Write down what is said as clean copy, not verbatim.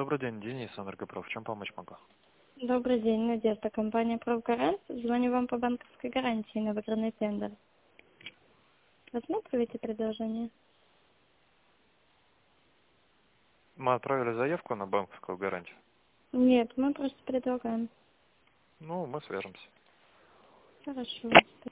Добрый день, Денис, Энергопров. Чем помочь могу? Добрый день, Надежда, компания «Профгарант». Звоню вам по банковской гарантии на выигранный тендер. Рассматриваете предложение? Мы отправили заявку на банковскую гарантию. Нет, мы просто предлагаем. Ну, мы свяжемся. Хорошо.